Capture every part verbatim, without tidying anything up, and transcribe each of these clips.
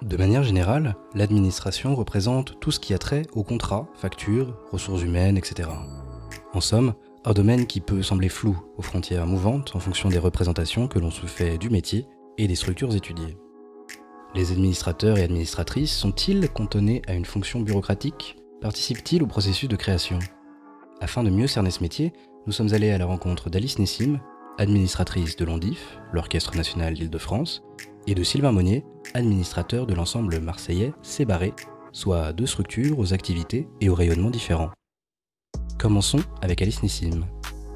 De manière générale, l'administration représente tout ce qui a trait aux contrats, factures, ressources humaines, et cetera. En somme, un domaine qui peut sembler flou aux frontières mouvantes en fonction des représentations que l'on se fait du métier et des structures étudiées. Les administrateurs et administratrices sont-ils cantonnés à une fonction bureaucratique ? Participent-ils au processus de création ? Afin de mieux cerner ce métier, nous sommes allés à la rencontre d'Alice Nessim, administratrice de l'ONDIF, l'Orchestre National d'Île-de-France, et de Sylvain Monnier, administrateur de l'ensemble marseillais Sébarré, soit deux structures aux activités et aux rayonnements différents. Commençons avec Alice Nessim.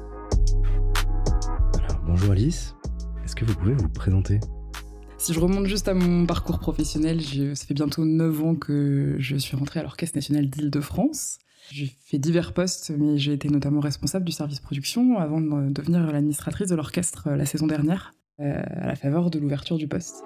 Alors, bonjour Alice, est-ce que vous pouvez vous présenter ? Si je remonte juste à mon parcours professionnel, je, ça fait bientôt neuf ans que je suis rentrée à l'Orchestre National d'Île-de-France. J'ai fait divers postes, mais j'ai été notamment responsable du service production avant de devenir l'administratrice de l'orchestre la saison dernière, euh, à la faveur de l'ouverture du poste.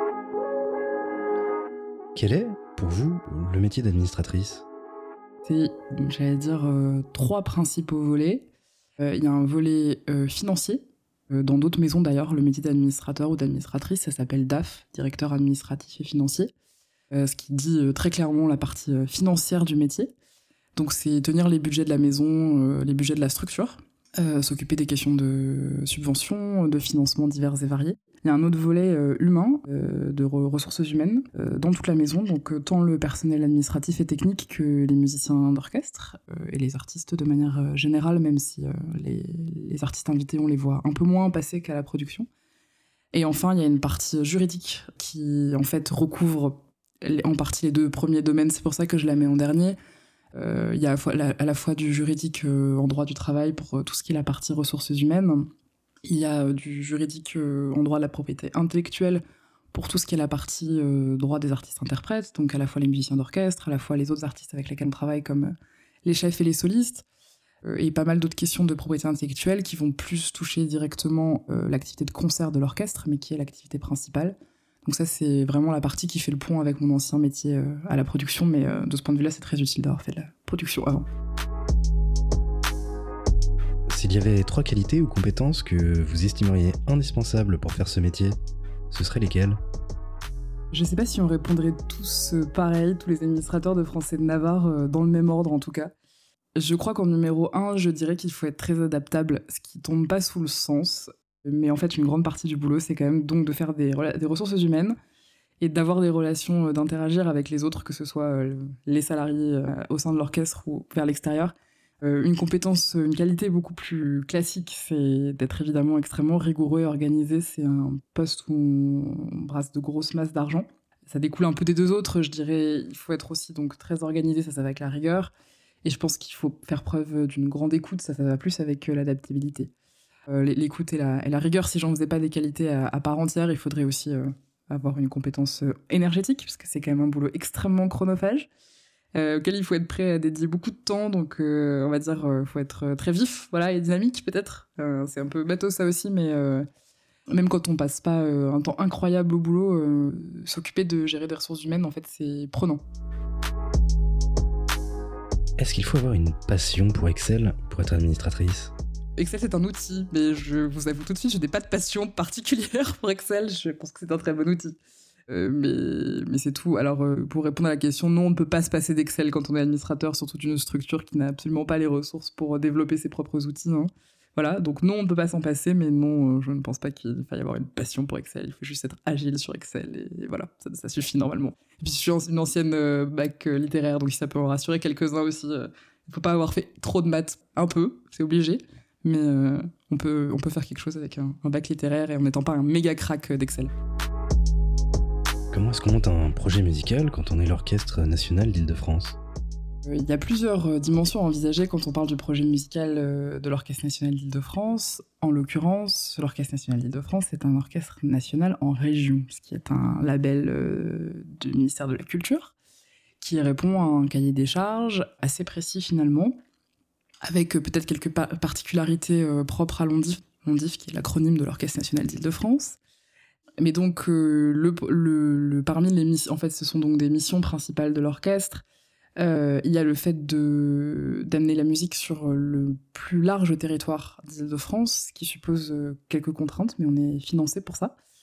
Quel est, pour vous, le métier d'administratrice ? C'est, j'allais dire, euh, trois principaux volets. Il euh, y a un volet euh, financier. Euh, dans d'autres maisons, d'ailleurs, le métier d'administrateur ou d'administratrice, ça s'appelle D A F, directeur administratif et financier, euh, ce qui dit euh, très clairement la partie euh, financière du métier. Donc c'est tenir les budgets de la maison, euh, les budgets de la structure, euh, s'occuper des questions de subventions, de financement divers et variés. Il y a un autre volet euh, humain, euh, de re- ressources humaines, euh, dans toute la maison, donc euh, tant le personnel administratif et technique que les musiciens d'orchestre euh, et les artistes de manière euh, générale, même si euh, les, les artistes invités, on les voit un peu moins passer qu'à la production. Et enfin, il y a une partie juridique qui, en fait, recouvre en partie les deux premiers domaines. C'est pour ça que je la mets en dernier. Euh, il y a à, fois, la, à la fois du juridique euh, en droit du travail pour euh, tout ce qui est la partie ressources humaines. Il y a euh, du juridique euh, en droit de la propriété intellectuelle pour tout ce qui est la partie euh, droit des artistes-interprètes, donc à la fois les musiciens d'orchestre, à la fois les autres artistes avec lesquels on travaille comme euh, les chefs et les solistes, euh, et pas mal d'autres questions de propriété intellectuelle qui vont plus toucher directement euh, l'activité de concert de l'orchestre, mais qui est l'activité principale. Donc ça, c'est vraiment la partie qui fait le pont avec mon ancien métier euh, à la production, mais euh, de ce point de vue-là, c'est très utile d'avoir fait de la production avant. S'il y avait trois qualités ou compétences que vous estimeriez indispensables pour faire ce métier, ce seraient lesquelles ? Je sais pas si on répondrait tous euh, pareil, tous les administrateurs de Français de Navarre, euh, dans le même ordre en tout cas. Je crois qu'en numéro un, je dirais qu'il faut être très adaptable, ce qui tombe pas sous le sens. Mais en fait, une grande partie du boulot, c'est quand même donc de faire des, des ressources humaines et d'avoir des relations, d'interagir avec les autres, que ce soit les salariés au sein de l'orchestre ou vers l'extérieur. Une compétence, une qualité beaucoup plus classique, c'est d'être évidemment extrêmement rigoureux et organisé. C'est un poste où on brasse de grosses masses d'argent. Ça découle un peu des deux autres, je dirais. Il faut être aussi donc très organisé, ça, ça va avec la rigueur. Et je pense qu'il faut faire preuve d'une grande écoute, ça, ça va plus avec l'adaptabilité. Euh, l'écoute et la, et la rigueur, si j'en faisais pas des qualités à, à part entière, il faudrait aussi euh, avoir une compétence euh, énergétique, parce que c'est quand même un boulot extrêmement chronophage, euh, auquel il faut être prêt à dédier beaucoup de temps, donc euh, on va dire il euh, faut être très vif, voilà, et dynamique peut-être. Euh, c'est un peu bateau ça aussi, mais euh, même quand on passe pas euh, un temps incroyable au boulot, euh, s'occuper de gérer des ressources humaines, en fait, c'est prenant. Est-ce qu'il faut avoir une passion pour Excel pour être administratrice ? Excel, c'est un outil, mais je vous avoue tout de suite, je n'ai pas de passion particulière pour Excel. Je pense que c'est un très bon outil. Euh, mais, mais c'est tout. Alors, euh, pour répondre à la question, non, on ne peut pas se passer d'Excel quand on est administrateur, surtout d'une structure qui n'a absolument pas les ressources pour développer ses propres outils. Hein. Voilà, donc non, on ne peut pas s'en passer, mais non, euh, je ne pense pas qu'il faille avoir une passion pour Excel. Il faut juste être agile sur Excel, et, et voilà, ça, ça suffit normalement. Et puis, je suis une ancienne euh, bac euh, littéraire, donc si ça peut en rassurer quelques-uns aussi, il euh, ne faut pas avoir fait trop de maths, un peu, c'est obligé. Mais euh, on, peut, on peut faire quelque chose avec un, un bac littéraire et en n'étant pas un méga crack d'Excel. Comment est-ce qu'on monte un projet musical quand on est l'Orchestre National d'Île-de-France ? euh, Il y a plusieurs dimensions à envisager quand on parle du projet musical euh, de l'Orchestre National d'Île-de-France. En l'occurrence, l'Orchestre National d'Île-de-France est un orchestre national en région, ce qui est un label euh, du ministère de la Culture, qui répond à un cahier des charges assez précis finalement, avec peut-être quelques pa- particularités euh, propres à l'ONDIF, l'ONDIF qui est l'acronyme de l'Orchestre National d'Île-de-France. Mais donc, euh, le, le, le, parmi les missions, en fait, ce sont donc des missions principales de l'orchestre. Euh, il y a le fait de, d'amener la musique sur le plus large territoire d'Île-de-France, ce qui suppose euh, quelques contraintes, mais on est financé pour ça.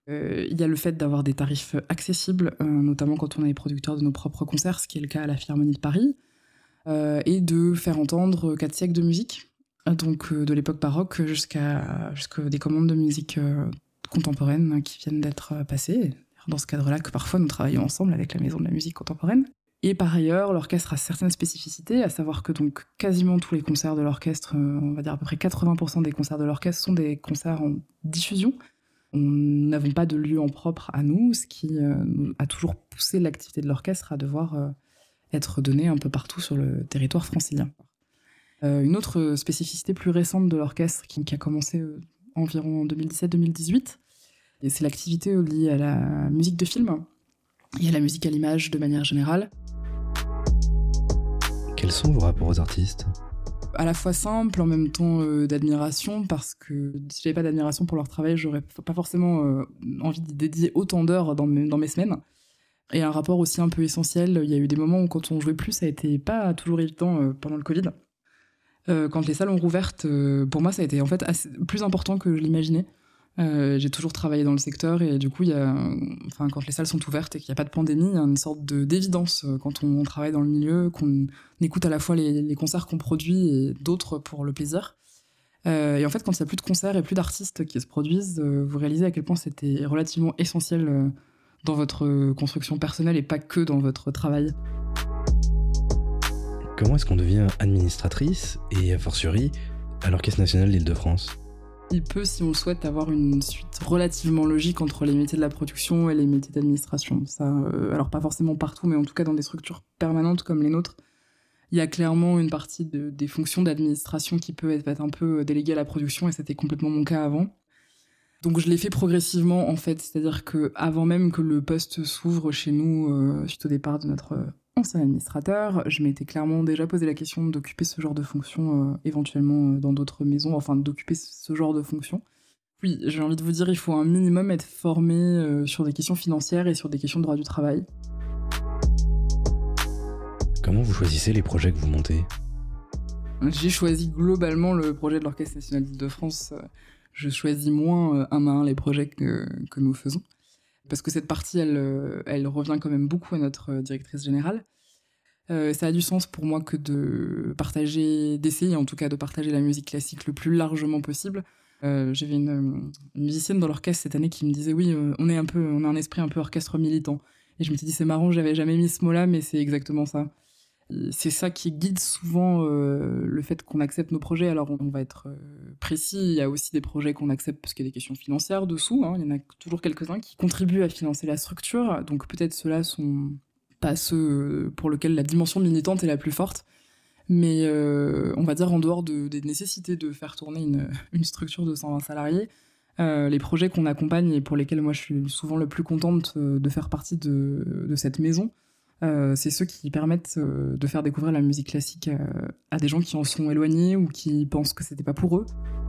Euh, il y a le fait d'avoir des tarifs accessibles, euh, notamment quand on est producteur de nos propres concerts, ce qui est le cas à la Philharmonie de Paris, euh, et de faire entendre quatre siècles de musique, donc euh, de l'époque baroque jusqu'à, jusqu'à des commandes de musique euh, contemporaine qui viennent d'être passées. Dans ce cadre-là que parfois nous travaillons ensemble avec la Maison de la musique contemporaine. Et par ailleurs, l'orchestre a certaines spécificités, à savoir que donc quasiment tous les concerts de l'orchestre, euh, on va dire à peu près quatre-vingts pour cent des concerts de l'orchestre sont des concerts en diffusion. Nous n'avons pas de lieu en propre à nous, ce qui euh, a toujours poussé l'activité de l'orchestre à devoir euh, être donnée un peu partout sur le territoire francilien. Euh, une autre spécificité plus récente de l'orchestre, qui, qui a commencé euh, environ en deux mille dix-sept deux mille dix-huit, et c'est l'activité liée à la musique de film et à la musique à l'image de manière générale. Quels sont vos rapports aux artistes ? À la fois simple, en même temps euh, d'admiration, parce que si j'avais pas d'admiration pour leur travail, j'aurais pas forcément euh, envie d'y dédier autant d'heures dans mes, dans mes semaines. Et un rapport aussi un peu essentiel, il y a eu des moments où quand on jouait plus, ça a été pas toujours évident euh, pendant le Covid. Euh, quand les salles ont rouvert, euh, pour moi ça a été en fait assez, plus important que je l'imaginais. Euh, j'ai toujours travaillé dans le secteur et du coup, il y a, enfin, quand les salles sont ouvertes et qu'il n'y a pas de pandémie, il y a une sorte de, d'évidence quand on, on travaille dans le milieu, qu'on écoute à la fois les, les concerts qu'on produit et d'autres pour le plaisir. Euh, et en fait, quand il n'y a plus de concerts et plus d'artistes qui se produisent, euh, vous réalisez à quel point c'était relativement essentiel euh, dans votre construction personnelle et pas que dans votre travail. Comment est-ce qu'on devient administratrice et, a fortiori, à l'Orchestre national d'Île-de-France ? Il peut, si on le souhaite, avoir une suite relativement logique entre les métiers de la production et les métiers d'administration. Ça, euh, alors pas forcément partout, mais en tout cas dans des structures permanentes comme les nôtres, il y a clairement une partie de, des fonctions d'administration qui peut être, être un peu déléguée à la production, et c'était complètement mon cas avant. Donc je l'ai fait progressivement en fait, c'est-à-dire que avant même que le poste s'ouvre chez nous, euh, suite au départ de notre ancien administrateur, je m'étais clairement déjà posé la question d'occuper ce genre de fonction, euh, éventuellement dans d'autres maisons, enfin d'occuper ce genre de fonction. Oui, j'ai envie de vous dire, il faut un minimum être formé euh, sur des questions financières et sur des questions de droit du travail. Comment vous choisissez les projets que vous montez ? J'ai choisi globalement le projet de l'Orchestre national d'Île-de-France. Je choisis moins un à un les projets que, que nous faisons. Parce que cette partie, elle, elle revient quand même beaucoup à notre directrice générale. Euh, ça a du sens pour moi que de partager, d'essayer en tout cas de partager la musique classique le plus largement possible. Euh, j'avais une, une musicienne dans l'orchestre cette année qui me disait oui, euh, on est un peu, on a un esprit un peu orchestre militant. Et je me suis dit c'est marrant, j'avais jamais mis ce mot-là, mais c'est exactement ça. C'est ça qui guide souvent euh, le fait qu'on accepte nos projets. Alors on va être euh, précis, il y a aussi des projets qu'on accepte parce qu'il y a des questions financières dessous, hein. Il y en a toujours quelques-uns qui contribuent à financer la structure, donc peut-être ceux-là sont pas ceux pour lesquels la dimension militante est la plus forte, mais euh, on va dire en dehors de, des nécessités de faire tourner une, une structure de cent vingt salariés, euh, les projets qu'on accompagne et pour lesquels moi je suis souvent le plus contente de faire partie de, de cette maison, Euh, c'est ceux qui permettent euh, de faire découvrir la musique classique euh, à des gens qui en sont éloignés ou qui pensent que c'était pas pour eux.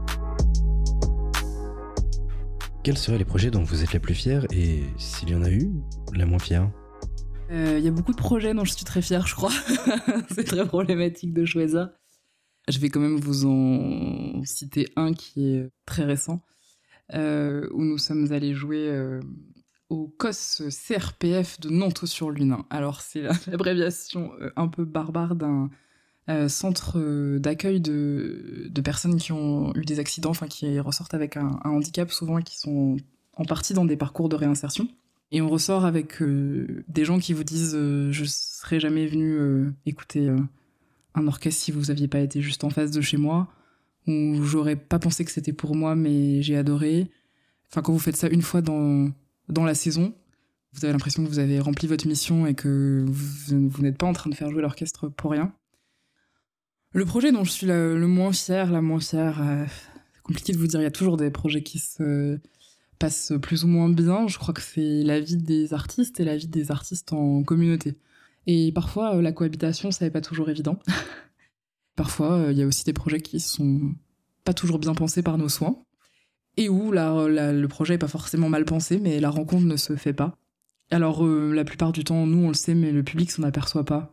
Quels seraient les projets dont vous êtes la plus fière et, s'il y en a eu, la moins fière ? Il euh, y a beaucoup de projets dont je suis très fière, je crois. C'est très problématique de choisir. Je vais quand même vous en citer un qui est très récent, euh, où nous sommes allés jouer... Euh, au C O S C R P F de Nanteau-sur-Lune. Alors, c'est l'abréviation un peu barbare d'un euh, centre d'accueil de, de personnes qui ont eu des accidents, enfin qui ressortent avec un, un handicap souvent, qui sont en partie dans des parcours de réinsertion. Et on ressort avec euh, des gens qui vous disent euh, « Je serais jamais venu euh, écouter euh, un orchestre si vous aviez pas été juste en face de chez moi » ou « J'aurais pas pensé que c'était pour moi, mais j'ai adoré ». Enfin, quand vous faites ça une fois dans... dans la saison, vous avez l'impression que vous avez rempli votre mission et que vous, vous n'êtes pas en train de faire jouer l'orchestre pour rien. Le projet dont je suis la, le moins fière, la moins fière, euh, c'est compliqué de vous dire, il y a toujours des projets qui se passent plus ou moins bien. Je crois que c'est la vie des artistes et la vie des artistes en communauté. Et parfois, euh, la cohabitation, ça n'est pas toujours évident. Parfois, il euh, y a aussi des projets qui sont pas toujours bien pensés par nos soins. Et où la, la, le projet n'est pas forcément mal pensé, mais la rencontre ne se fait pas. Alors, euh, la plupart du temps, nous, on le sait, mais le public s'en aperçoit pas.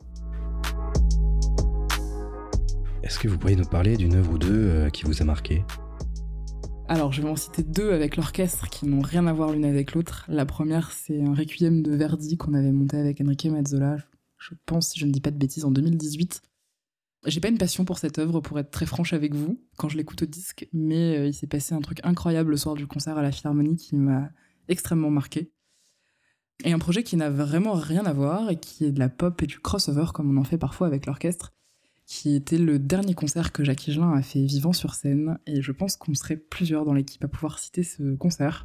Est-ce que vous pourriez nous parler d'une œuvre ou deux euh, qui vous a marqué ? Alors, je vais en citer deux avec l'orchestre qui n'ont rien à voir l'une avec l'autre. La première, c'est un requiem de Verdi qu'on avait monté avec Enrique Mazzola, je pense, si je ne dis pas de bêtises, en deux mille dix-huit. J'ai pas une passion pour cette œuvre, pour être très franche avec vous, quand je l'écoute au disque, mais euh, il s'est passé un truc incroyable le soir du concert à la Philharmonie qui m'a extrêmement marqué. Et un projet qui n'a vraiment rien à voir et qui est de la pop et du crossover, comme on en fait parfois avec l'orchestre, qui était le dernier concert que Jacques Higelin a fait vivant sur scène, et je pense qu'on serait plusieurs dans l'équipe à pouvoir citer ce concert.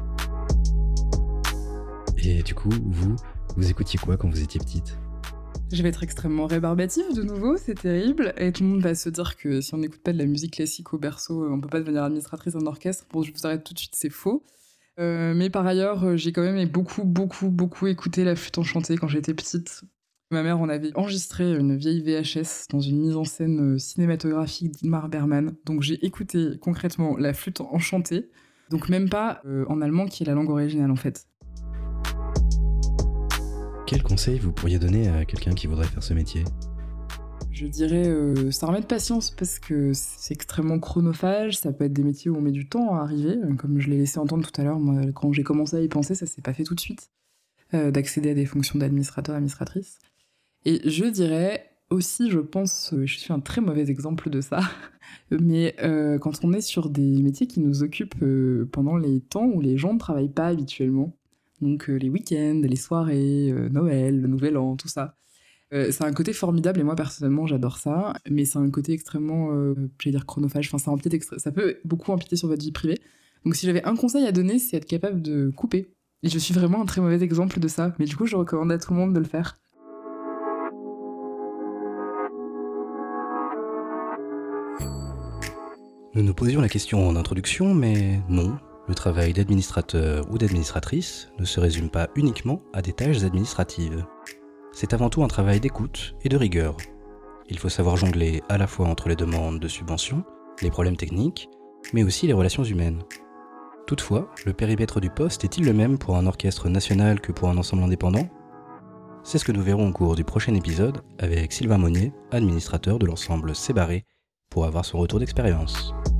Et du coup, vous, vous écoutiez quoi quand vous étiez petite ? Je vais être extrêmement rébarbative de nouveau, c'est terrible, et tout le monde va se dire que si on n'écoute pas de la musique classique au berceau, on peut pas devenir administratrice d'un orchestre. Bon, je vous arrête tout de suite, c'est faux. Euh, mais par ailleurs, j'ai quand même beaucoup, beaucoup, beaucoup écouté la flûte enchantée quand j'étais petite. Ma mère, on avait enregistré une vieille V H S dans une mise en scène cinématographique d'Ingmar Bergman. Donc j'ai écouté concrètement la flûte enchantée, donc même pas euh, en allemand qui est la langue originale en fait. Quel conseil vous pourriez donner à quelqu'un qui voudrait faire ce métier ? Je dirais, euh, ça remet de patience parce que c'est extrêmement chronophage, ça peut être des métiers où on met du temps à arriver, comme je l'ai laissé entendre tout à l'heure, moi quand j'ai commencé à y penser, ça s'est pas fait tout de suite, euh, d'accéder à des fonctions d'administrateur, administratrice. Et je dirais aussi, je pense, je suis un très mauvais exemple de ça, mais euh, quand on est sur des métiers qui nous occupent euh, pendant les temps où les gens ne travaillent pas habituellement, donc euh, les week-ends, les soirées, euh, Noël, le Nouvel An, tout ça, euh, c'est un côté formidable et moi personnellement j'adore ça, mais c'est un côté extrêmement, euh, j'allais dire chronophage, enfin ça, empiète extra- ça peut beaucoup empiéter sur votre vie privée. Donc si j'avais un conseil à donner, c'est être capable de couper. Et je suis vraiment un très mauvais exemple de ça, mais du coup je recommande à tout le monde de le faire. Nous nous posions la question en introduction, mais non, le travail d'administrateur ou d'administratrice ne se résume pas uniquement à des tâches administratives. C'est avant tout un travail d'écoute et de rigueur. Il faut savoir jongler à la fois entre les demandes de subventions, les problèmes techniques, mais aussi les relations humaines. Toutefois, le périmètre du poste est-il le même pour un orchestre national que pour un ensemble indépendant ? C'est ce que nous verrons au cours du prochain épisode avec Sylvain Monnier, administrateur de l'ensemble Sébarré, pour avoir son retour d'expérience.